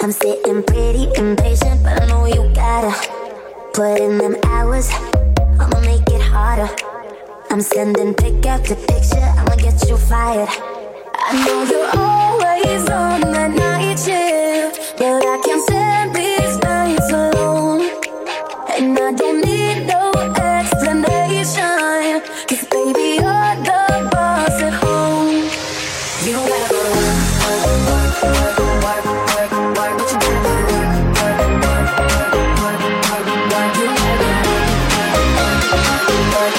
I'm sitting pretty impatient, but I know you gotta put in them hours. I'ma make it harder. I'm sending pick after picture, I'ma get you fired. I know you're always on that night shift, but I can't stand these nights alone. And I don't need no explanation, 'cause baby, you're the boss at home. You don't gotta go to work, work, work, work, work, work, but you gotta go to work, work, work, work, work, work, you don't gotta go to work, work, work,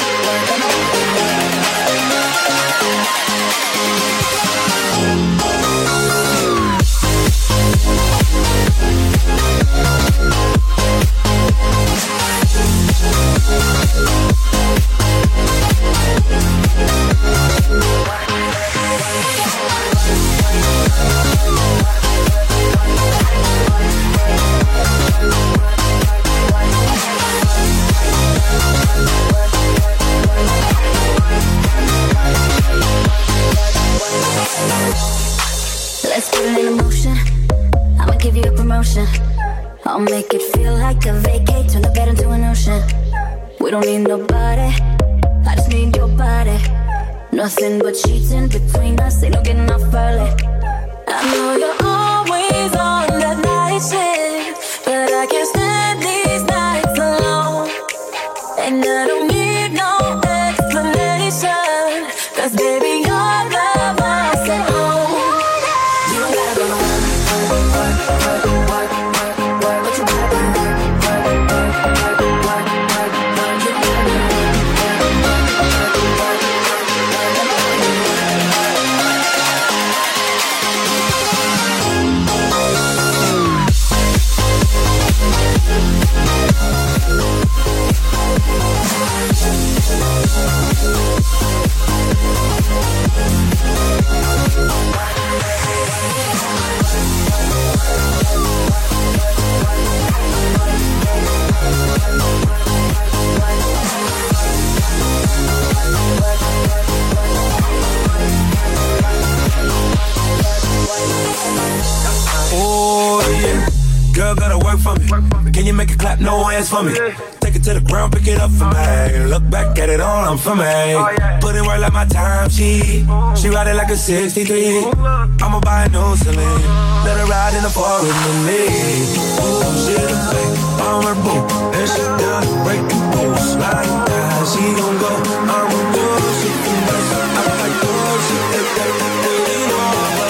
let's put it in motion. I'ma give you a promotion. I'll make it feel like a vacate, turn the bed into an ocean. We don't need nobody, I just need your body. Nothing but cheating between us, ain't no getting off early. I know you're always on that night shift, but I can't stand these nights alone. And I don't need no explanation, 'cause baby, you're the boss at home. You don't gotta go to work, work, work, work, work, work, work, but you gotta go to work, work, work, work, work, work, work, you don't gotta go to work, work, work, work, work, Oh yeah, girl gotta work for me. Can you make it clap? No hands for me. Take it to the ground, pick it up for me. Look back at it all, I'm for me. Put in work like my time, she ride it like a 63. I'ma buy a new Celine. Let her ride in the forest with me. Ooh, she the fake, I'm her boo. And she down to break the rules. Slide down, she gon' go. I'm a girl, she can mess. I like girls, she take that feeling over.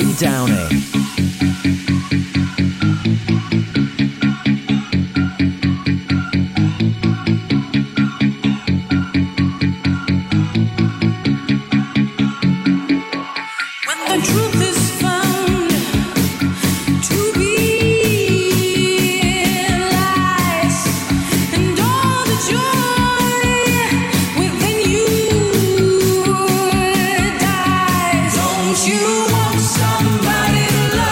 Lee Downing. You want somebody to love.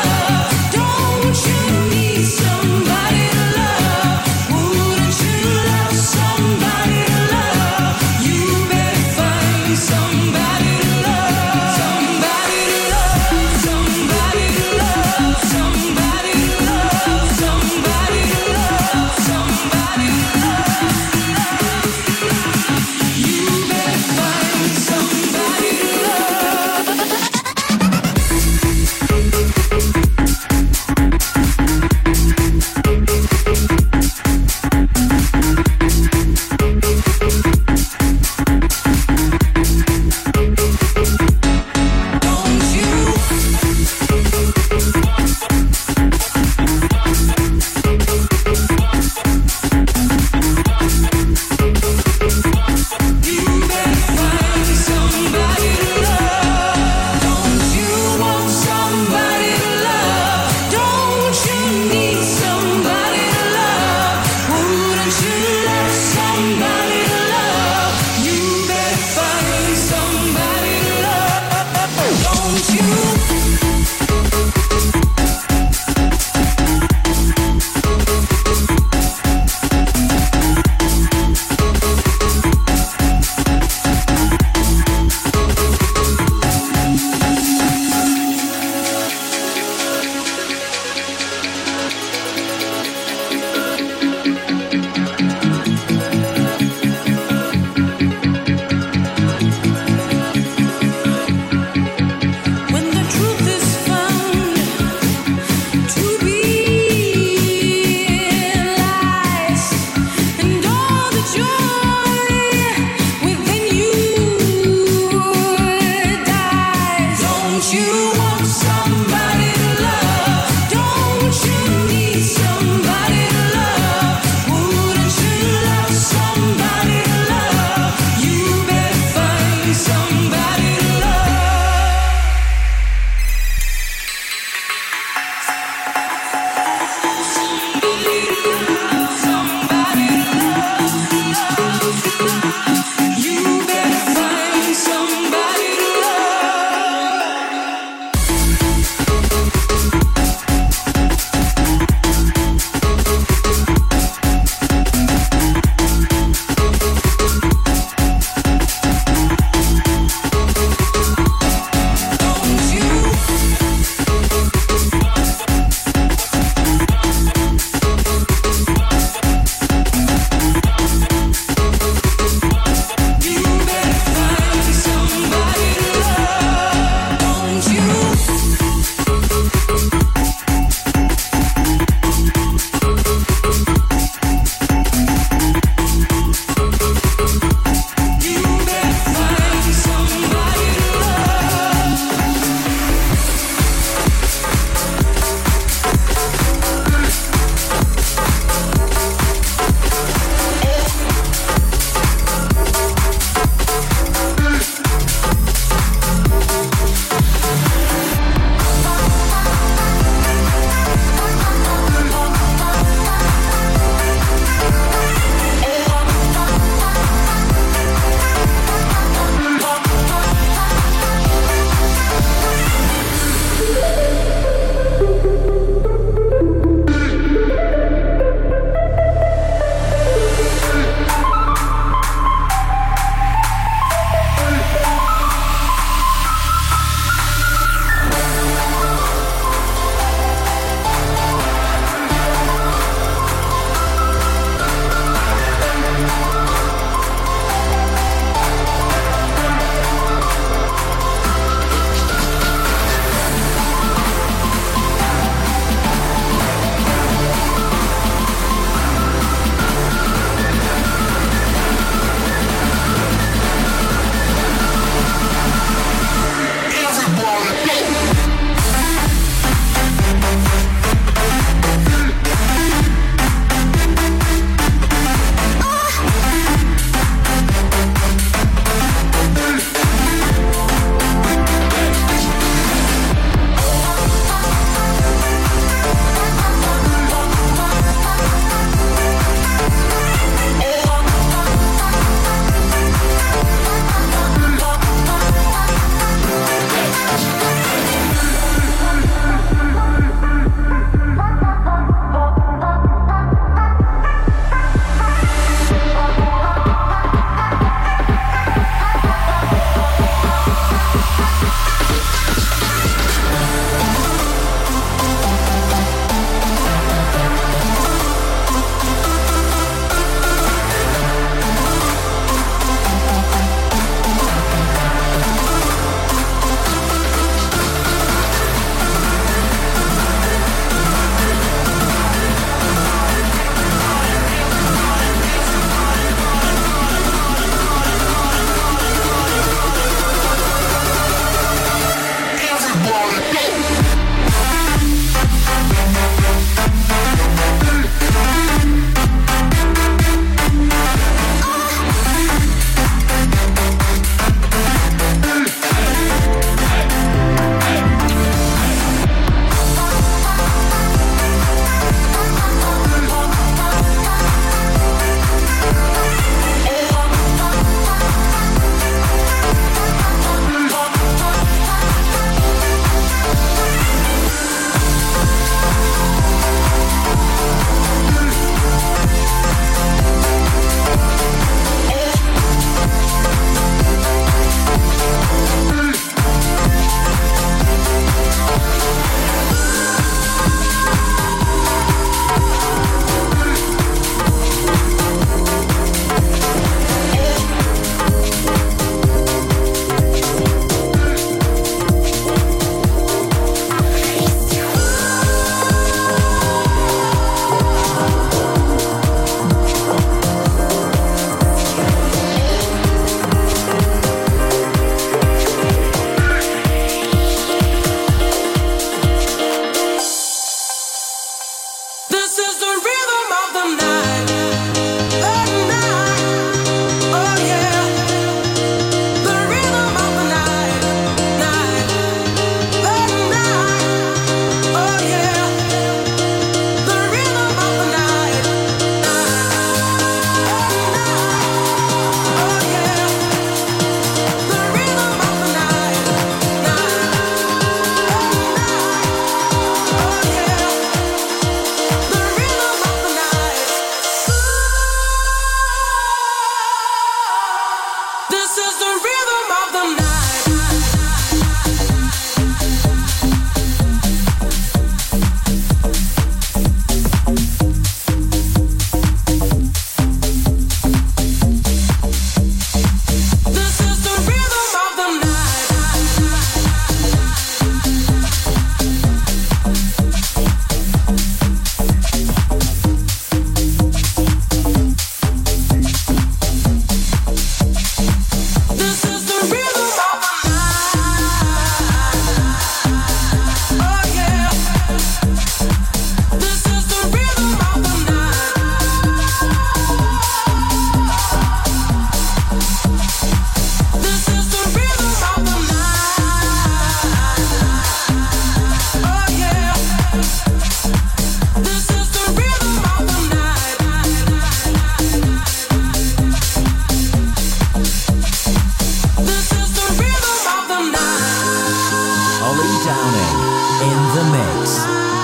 Downing in the mix.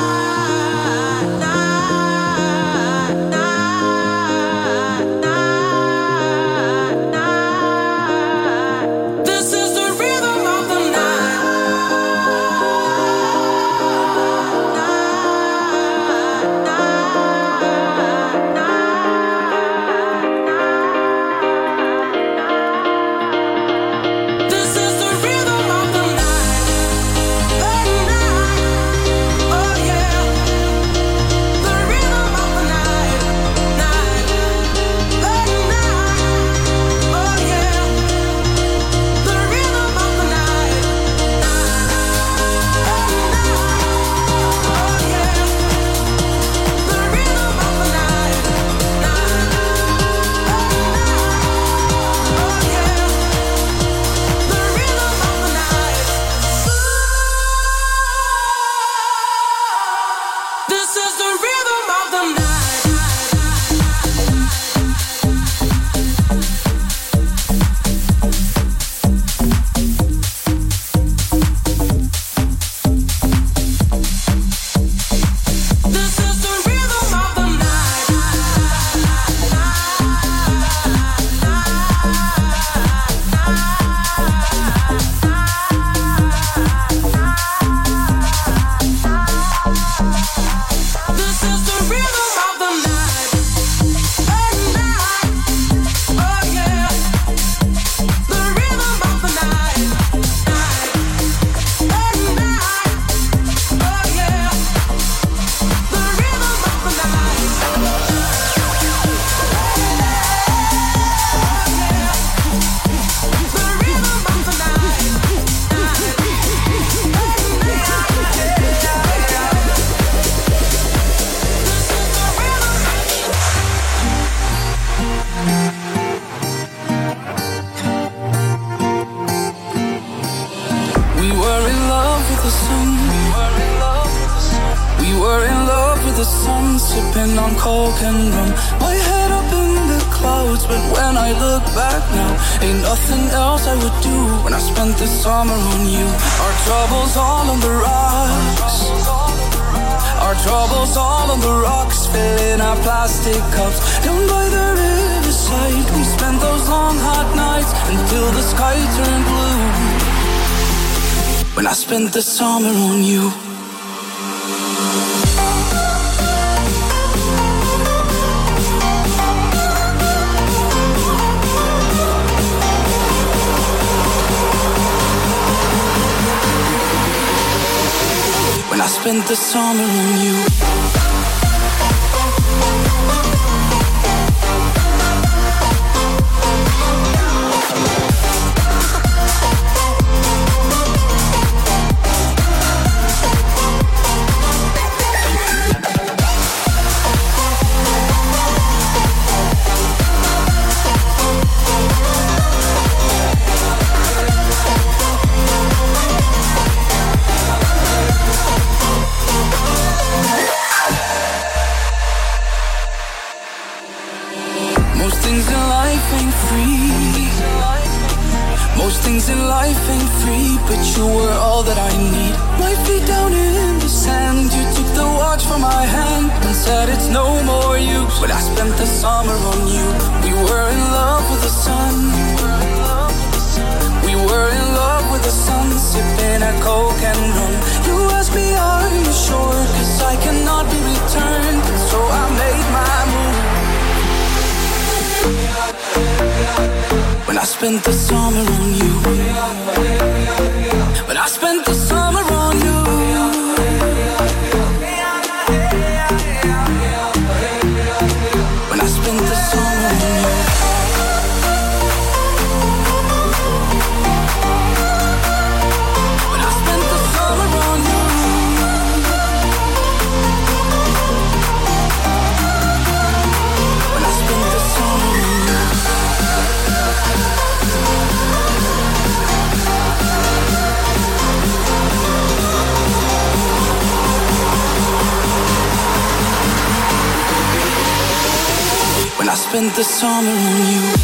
Spent the summer on you. When I spent the summer on you. Spent the summer on you. But I spent the summer on you. When I spent the summer on you. When I spent the summer on you. When I spent the summer on you. When I spent the summer on you.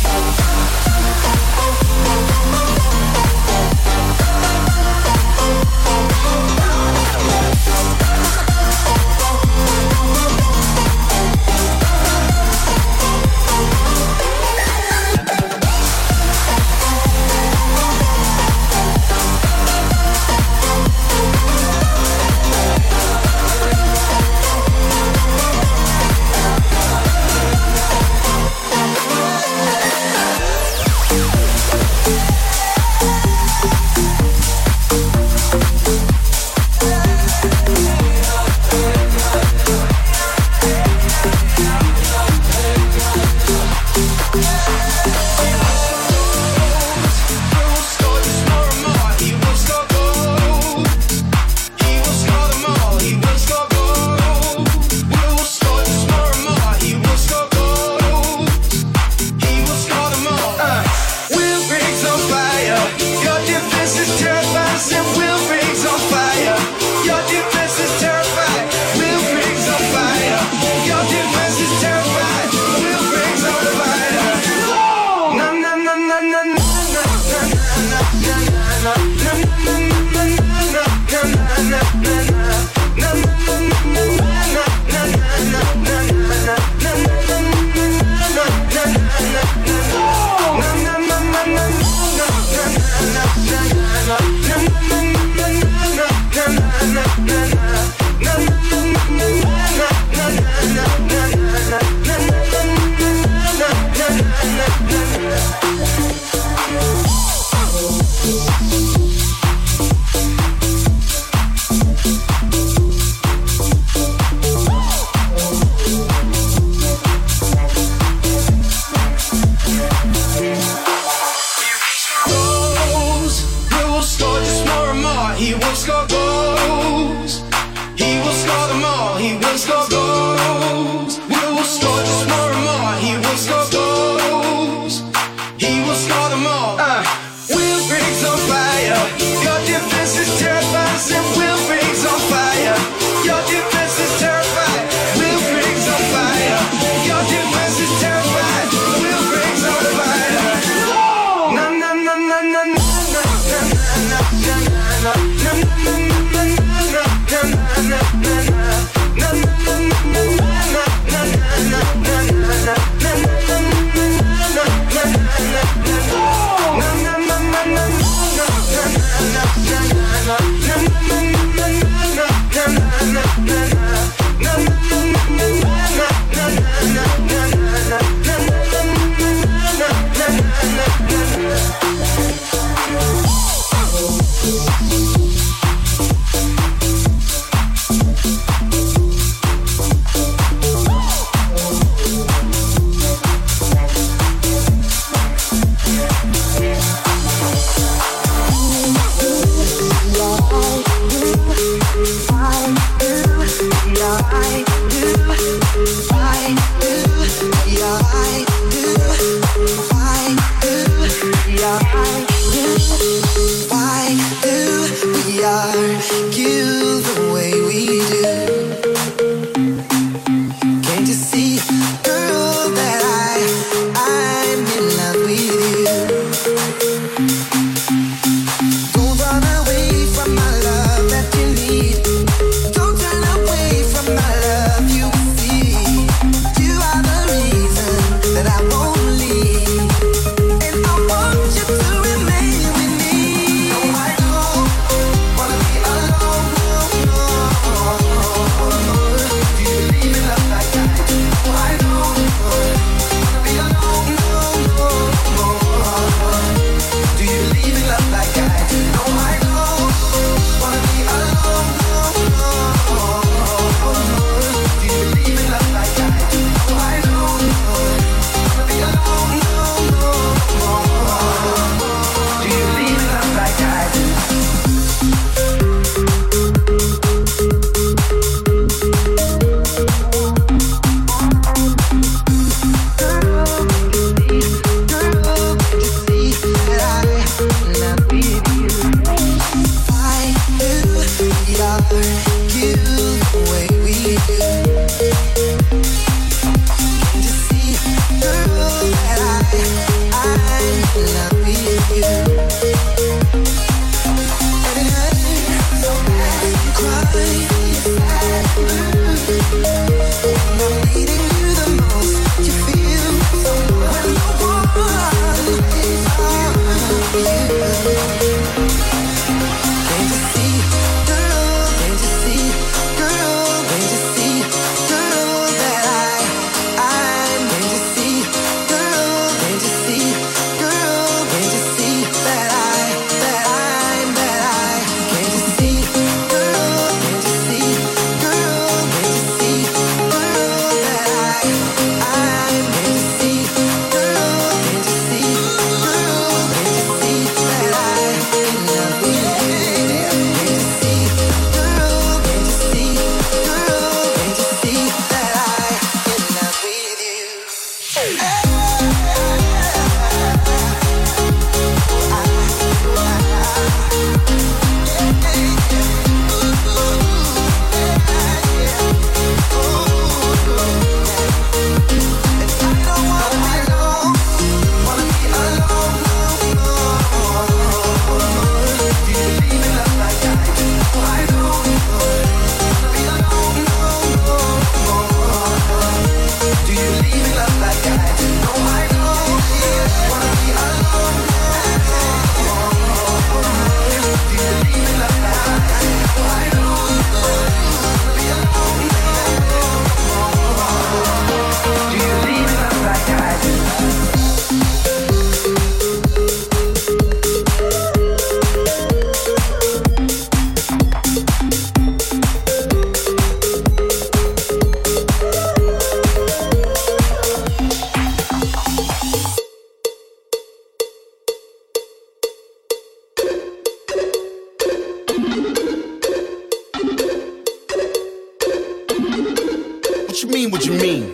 What you mean, what you mean?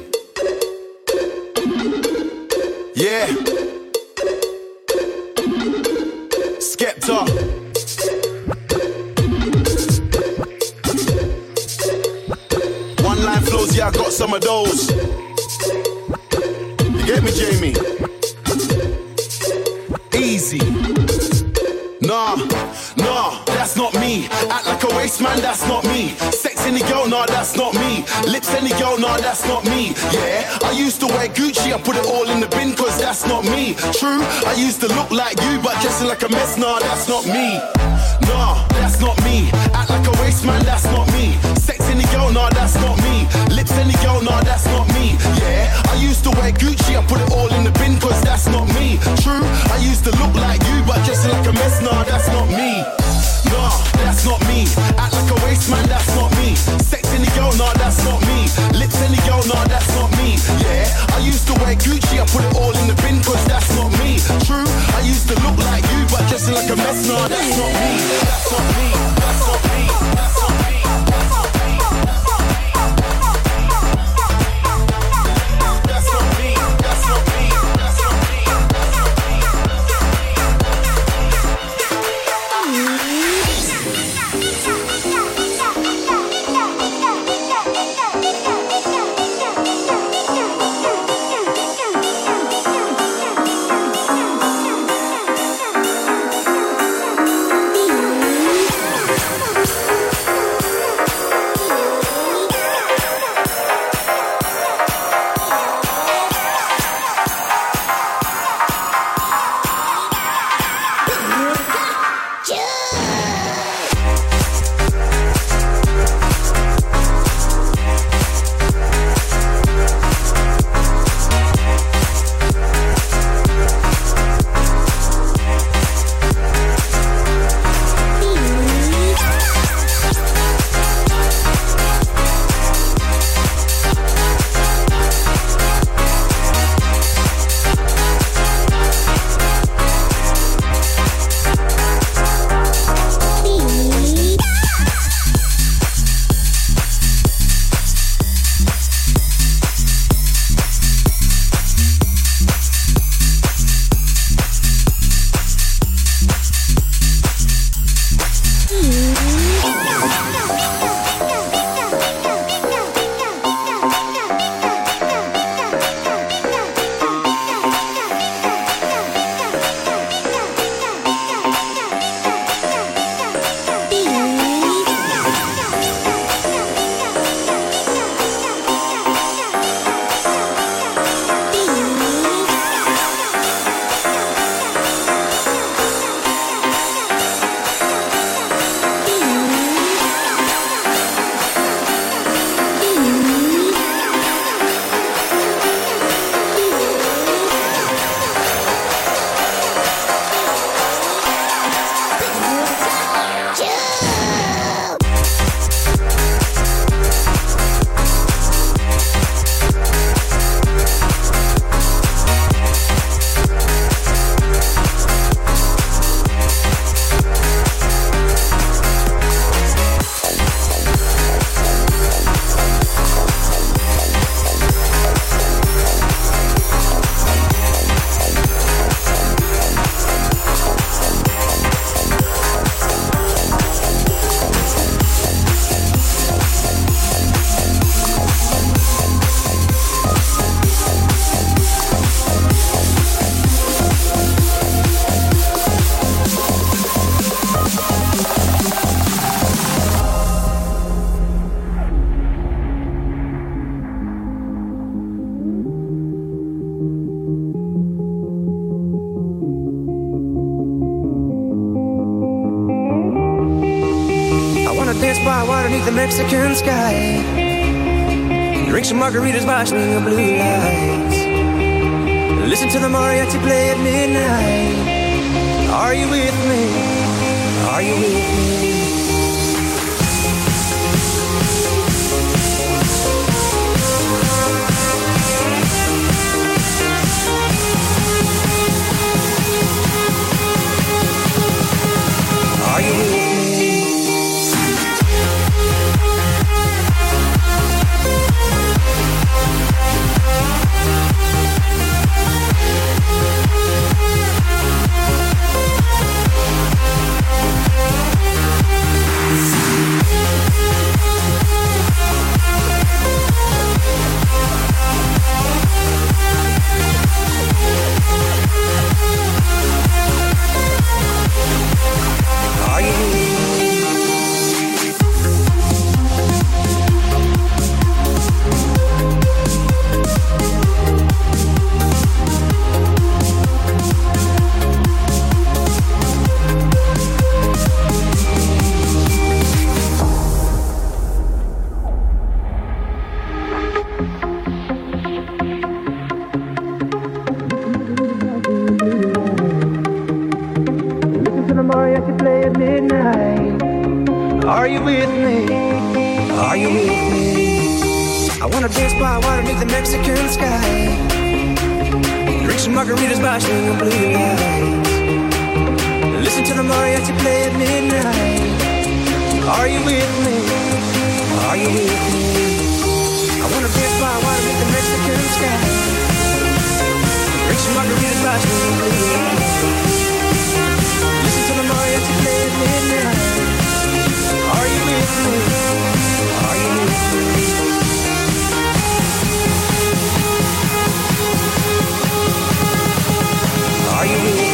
Yeah. Skepta. One line flows, yeah, I got some of those. You get me, Jamie? Easy. Nah, that's not me. Act like a waste man, that's not me. Sex any girl, nah, that's not me. Lips any girl, nah, that's not me. Yeah, I used to wear Gucci, I put it all in the bin, cause that's not me. True, I used to look like you, but dressing like a mess, nah, that's not me. Nah, that's not me. Act like a waste man, that's not me. Sex any girl, nah, that's not me. Lips any girl, nah, that's not me. Yeah, I used to wear Gucci, I put it all in the bin, cause that's not me. True, I used to look like you, but dressing like a mess, nah, that's not me. Nah, that's not me. Act like a waste man, that's not me. Sex any girl, nah, that's not me. Lips any girl, nah, that's not me. Yeah, I used to wear Gucci, I put it all in the bin, cause that's not me. True, I used to look like you, but dressing like a mess, nah, that's not me. That's not me. That's not me. That's not me. That's not me. That's not me. That's not me. The Mexican sky, drink some margaritas watching the blue lights, listen to the mariachi play at midnight. Are you with me? Are you with me? Are you with me? the mariachi play at midnight. Are you with me? Are you with me? I wanna dance by water beneath the Mexican sky. Drink some margaritas by swinging blue lights. Listen to the mariachi play at midnight. Are you with me? Are you with me? I wanna dance by water beneath the Mexican sky. Drink some margaritas by swinging blue lights. Listen to the mariachi play at midnight. Are you with me? Are you with me? Are you with me?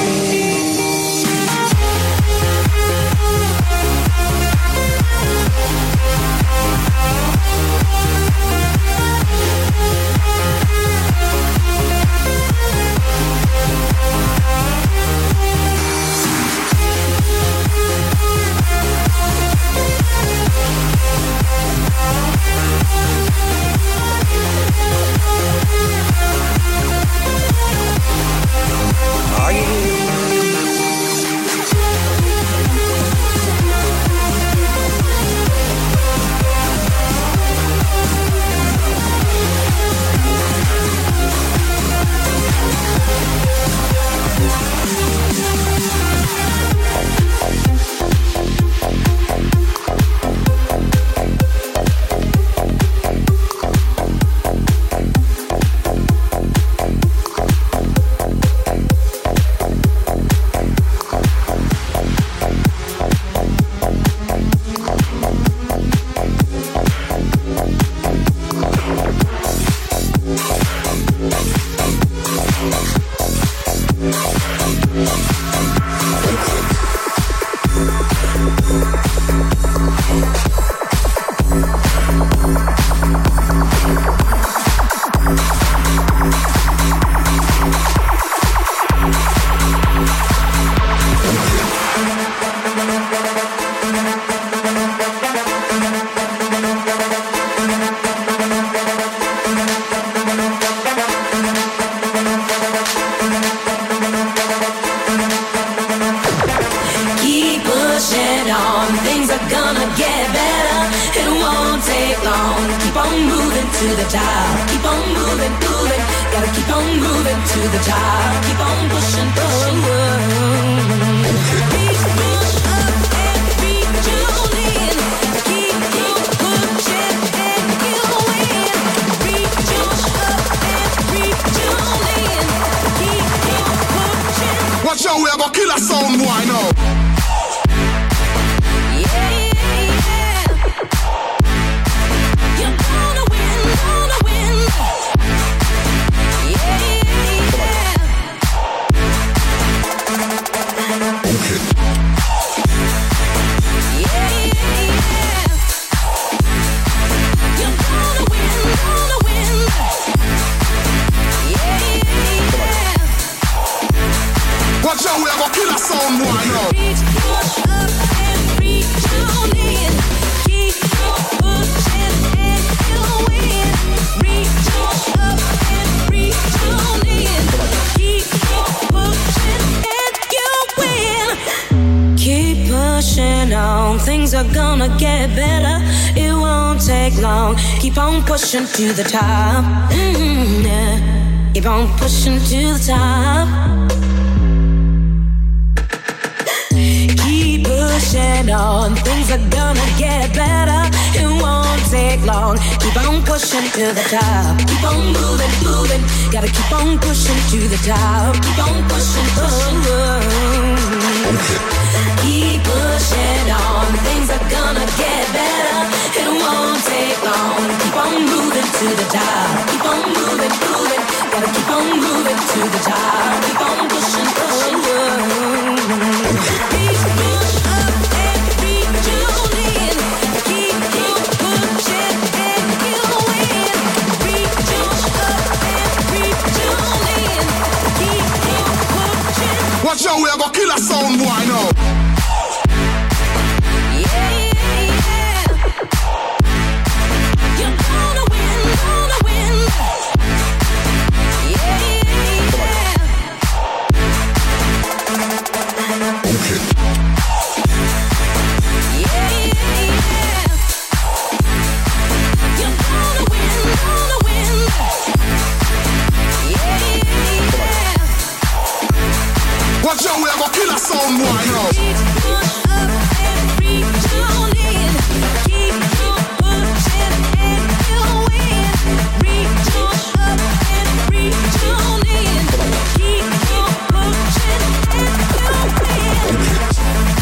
Watch out, we have a killer sound, boy, now. Watch out, we have a killer sound, boy, now. Reach, push up and reach on in. Keep pushing and you'll win. Reach, push up and reach on in. Keep pushing and you'll win. Keep pushing on, things are gonna get better. It won't take long. Keep on pushing to the top. Yeah. Keep on pushing to the top. Pushing on, things are gonna get better. It won't take long. Keep on pushing to the top. Keep on moving, moving. Gotta keep on pushing to the top. Keep on pushing, pushing. Keep pushing on, things are gonna get better. It won't take long. Keep on moving to the top. Keep on moving, moving. Gotta keep on moving to the top. Keep on pushing, pushing. Watch out, we have a killer sound, boy, now. You're gonna win, gonna win. Yeah. Okay. Watch out, we have a killer sound boy now. Reach on up and reach on in. Keep on pushing and you'll win. Reach on up and reach on in. Keep on pushing and you'll win.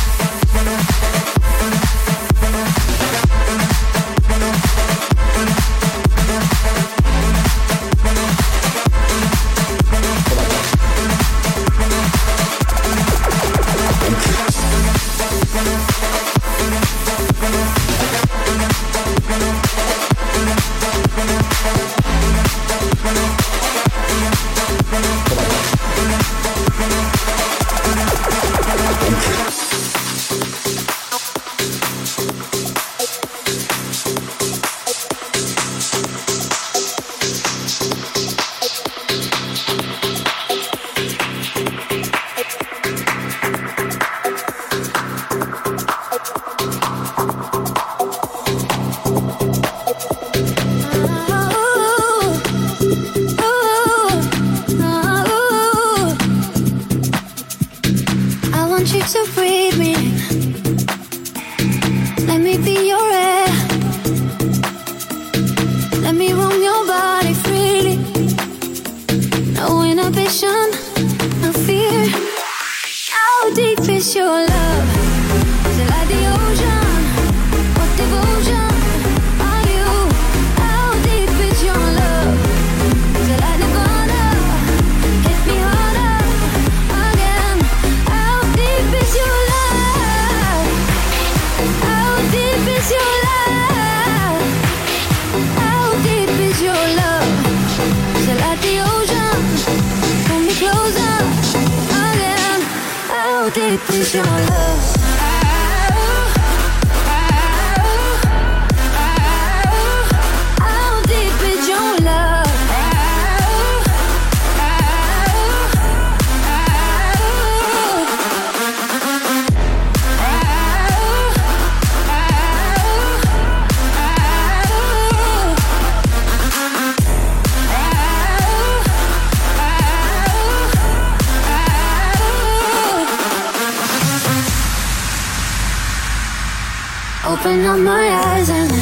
Open up my eyes and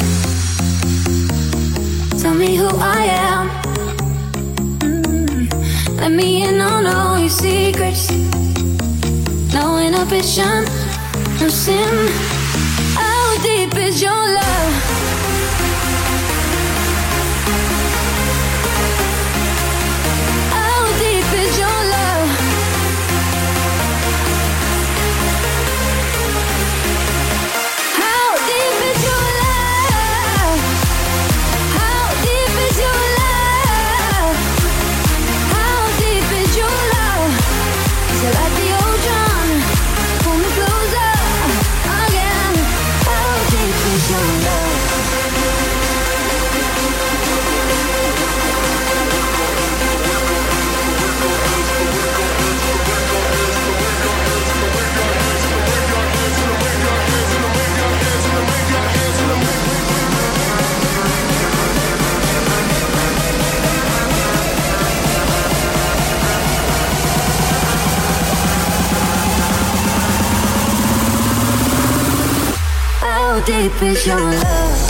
tell me who I am. Let me in on all your secrets. No inhibition, no sin. How deep is your love? How deep is your love? How deep is your love? How deep is your love? How deep is your love? Is it like the ocean? Pull me closer again. How deep is your love? How deep is your love?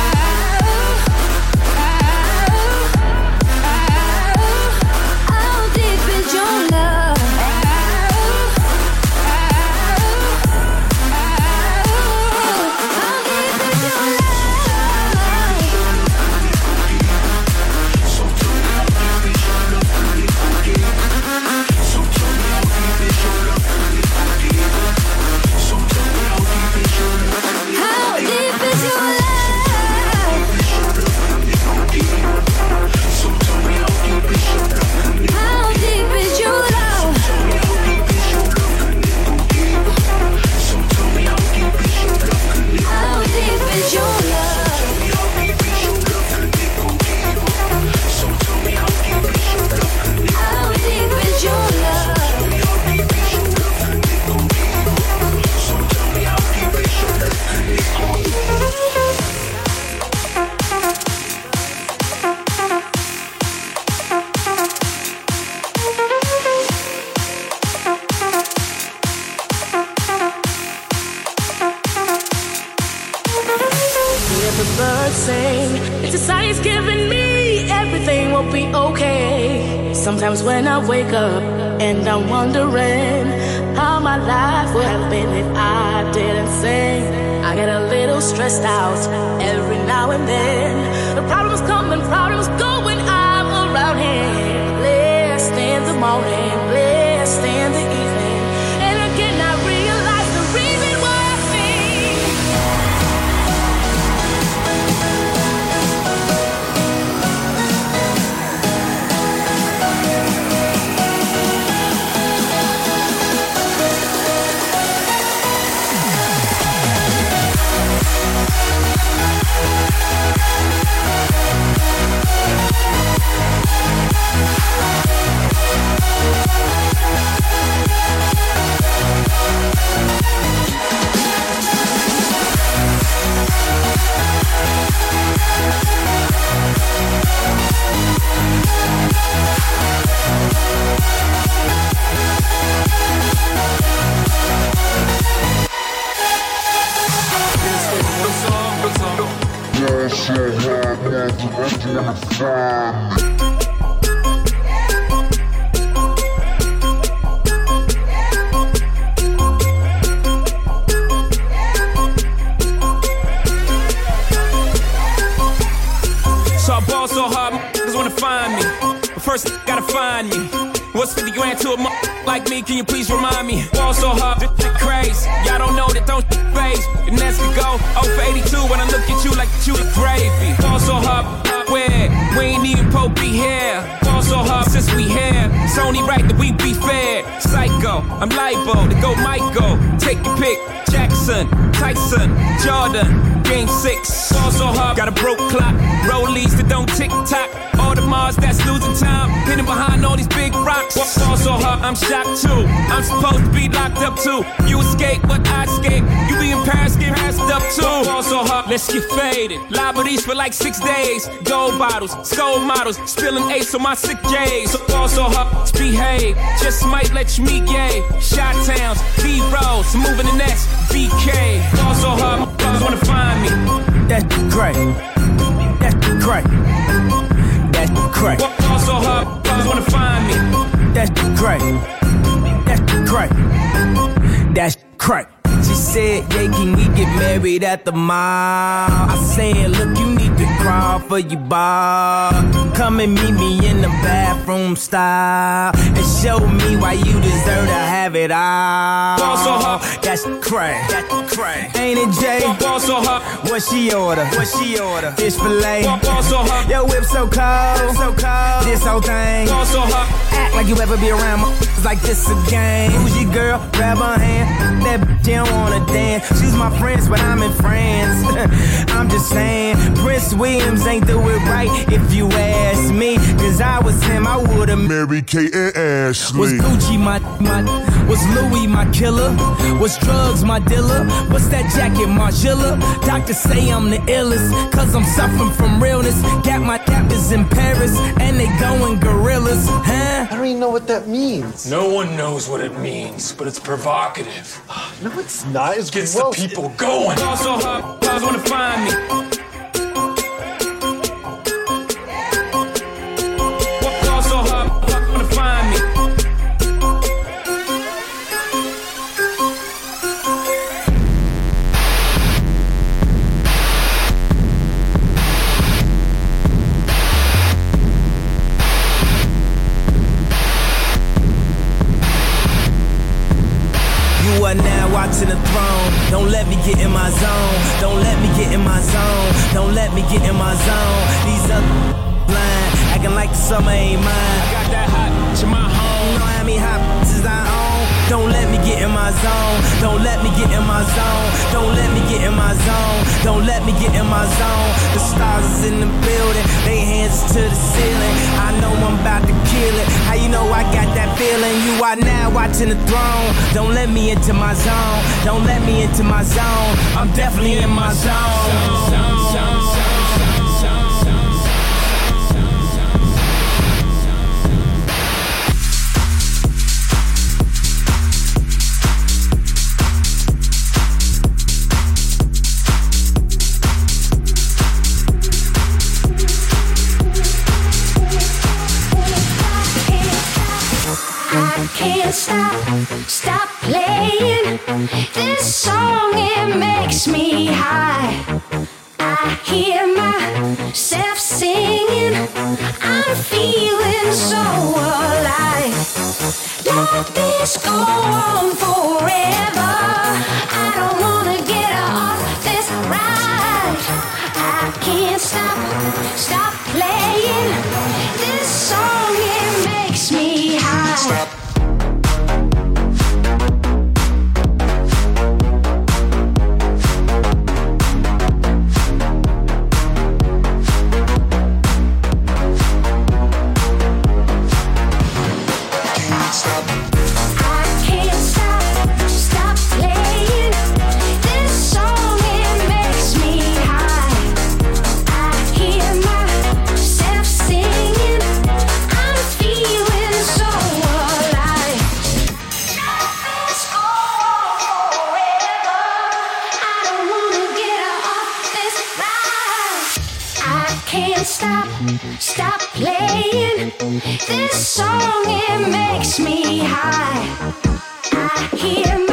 How deep is your love? How deep is your love? How deep is your love? birds sing. It's a sign he's giving me everything will be okay. Sometimes when I wake up and I'm wondering how my life would have been if I didn't sing, I get a little stressed out every now and then. The problems come and problems go when I'm around him. Blessed in the morning, blessed in the evening, and again I realize the reason why I sing. So I ball so hard, niggas wanna find me. But first, gotta find me. What's 50 grand to a like me? Can you please remind me? Ball so hard, crazy. Y'all don't know that don't phase. And that's to go 0 for 82 when I look at you like you the gravy. Ball so hard, where we ain't even Pope be here. Ball so hard since we here. It's only right that we be fair. Psycho, I'm libo to go Michael. Take your pick. Jackson, Tyson, Jordan. Game 6, ball so hard, got a broke clock. Rollies that don't tick tock. All the Mars that's losing time, hidden behind all these big rocks. Ball so hard, I'm shocked too. I'm supposed to be locked up too. You escape, but I escape. You be in Paris, get passed up too. Ball so hard, let's get faded. Liberties for like 6 days. Gold bottles, skull models, spilling ace on my sick days. So ball so hard, let's behave. Just might let you meet gay. Shot towns, B-rolls, moving the next BK. Ball so hard, motherfuckers wanna find me. That's great. That's great. That's great. Ball so hard, motherfuckers wanna find me. That's great. That's great. That's great. She said, yeah, can we get married at the mall? I said, look, you need to crawl for your bar. Come and meet me in the bathroom style and show me why you deserve to have it all. Ball so hard. That's crack. That's crack. Ain't it, Jay? Ball so hard. What she order? What she order? Fish fillet. Ball so hard. Your whip so cold. So cold. This whole thing. Ball so hard. Act like you ever be around like this a game. Who's your girl? Grab her hand. That bitch don't wanna dance. She's my friends, but I'm in France. I'm just saying, Prince Williams ain't do it right if you ask me. Cause I was him, I would've married Kate and Ashley. Was Gucci my was Louis my killer? Was drugs my dealer? What's that jacket, Margiela? Doctors say I'm the illest, cause I'm suffering from realness. Got my captors in Paris, and they going gorillas, huh? I don't even know what that means. No one knows what it means, but it's provocative. No, it's not. It gets the people going. Ball so hard, guys wanna find me. Ball so hard, guys wanna find me. You are now watching the throne. Don't let me get in my zone. Don't let me get in my zone. Don't let me get in my zone. These other blind, acting like the summer ain't mine. I got that hot, to my home. You know how many hot bitches I own. Don't let me get in my zone. Don't let me get in my zone. Don't let me get in my zone. Don't let me get in my zone. The stars is in the building. They hands to the ceiling. I know I'm about to kill it. How you know I got that feeling? You are now watching the throne. Don't let me into my zone. Don't let me into my zone. I'm definitely in my zone. stop playing this song. It makes me high. I hear myself singing. I'm feeling so alive. Let this go on forever. I don't wanna get off this ride. I can't stop playing this song. It makes me high. Stop. Stop playing this song, it makes me high. I hear